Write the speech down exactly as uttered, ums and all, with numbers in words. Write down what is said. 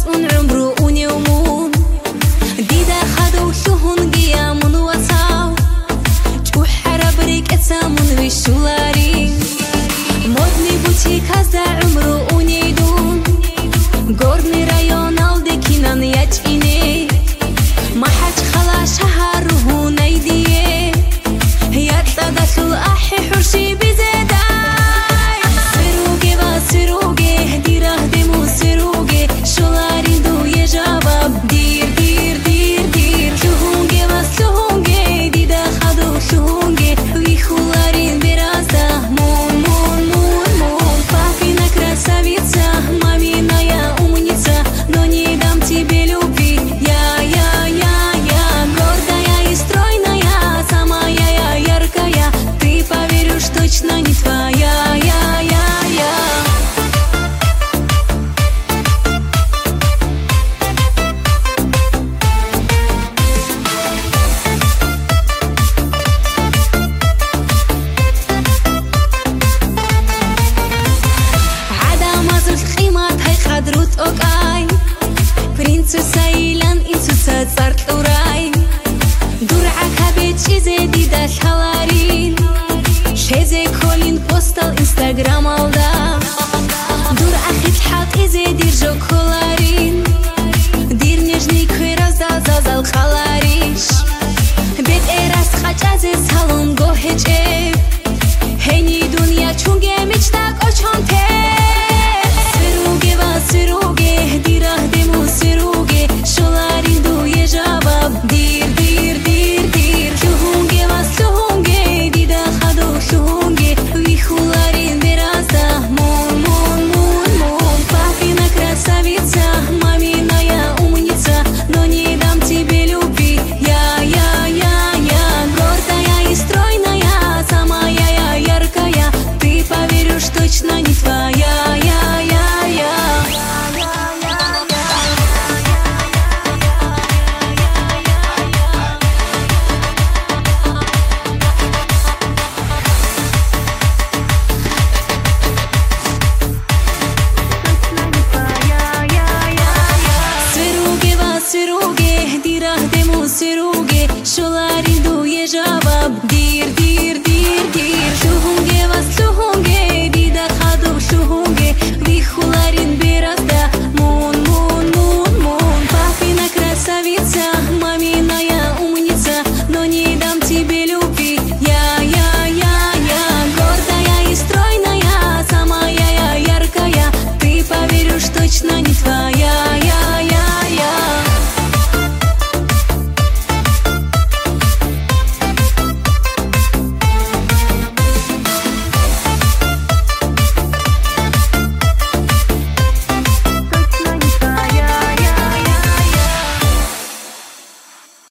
un umru uniumun dida khadu shuhungi amun wasaw chuhara brik etsamun vishulari modni butik azda umru unidun gorni rayon aldekinan yachine mahach khala shaharuhu naidiye yatta dakhul ahi hurshi bizeda точно не твоя, я, я, я. عدم از الخيمات هاي خدروت اوكاي принцесса илян инсуса цартурай дурак абет чизе дида халарин شيزي كولين بوستال انستغرام алда дур ахит хат изе дир жоколарин дир нежный кыразда зазал халариш бет эрас хачазе салон гохече хени дунья чунге мечтак очонте сируге ва сируге дирах дему сируге шоларин дуе жаваб дир дир дир дир чухунге ва сухунге дида хаду сухунге вихуларин беразда мун мун мун мун папина красавица маминая умница но не дам тебе любви я я я я гордая и стройная самая я яркая ты поверишь точно не твоя я я я Сируге, дирах дему сируге, шоларин дуе жаваб, дир, дир, дир, дир,